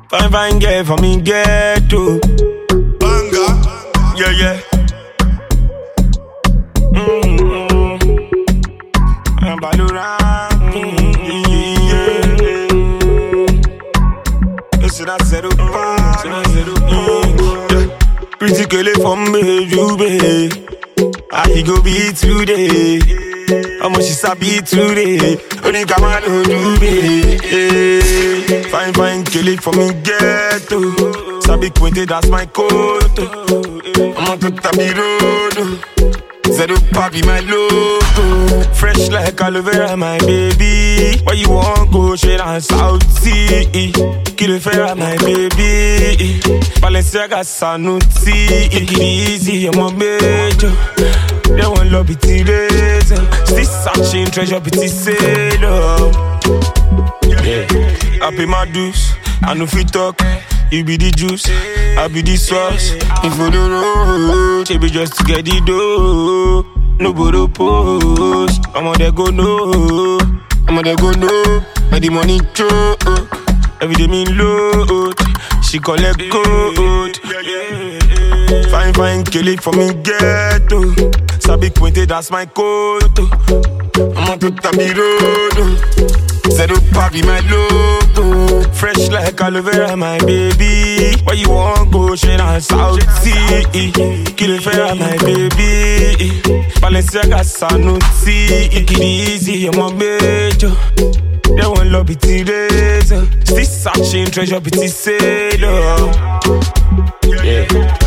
Fine, fine girl for me get to. Banga. Yeah, yeah. Balura. Pretty girl from me, you be. I go be today. How much is I be today? Only come on, do be. Fine, fine, kill it for me, get to. Sabi Quinte, that's my code. I'm on to Tabi Road. Zero papi, my logo. Fresh like aloe vera, my baby. Where you want go, shit on South Sea. Kill it fair, my baby. Balenciaga Sanusi. Take it easy, I'm a major. They want love it razor. Still searching treasure, it is sailor. Yeah. I pay my dues, I know if you talk. You be the juice, I be the sauce. If you don't know, baby, just to get the dough. No borrow post, I'm on there go no. I'm on there go no. Where the money choke. Every day me load, she collect code. Fine, fine, kill it for me ghetto. Sabi Quinte, that's my code. I'm on to Tabi Road. Zero papi, my logo. Fresh like aloe vera, my baby. Where you want go, shit on South Sea. Kill it fair, my baby. Balenciaga Sanusi. Take it easy, I'm a major. They want love it razor. Still searching treasure, it is sailor. Yeah.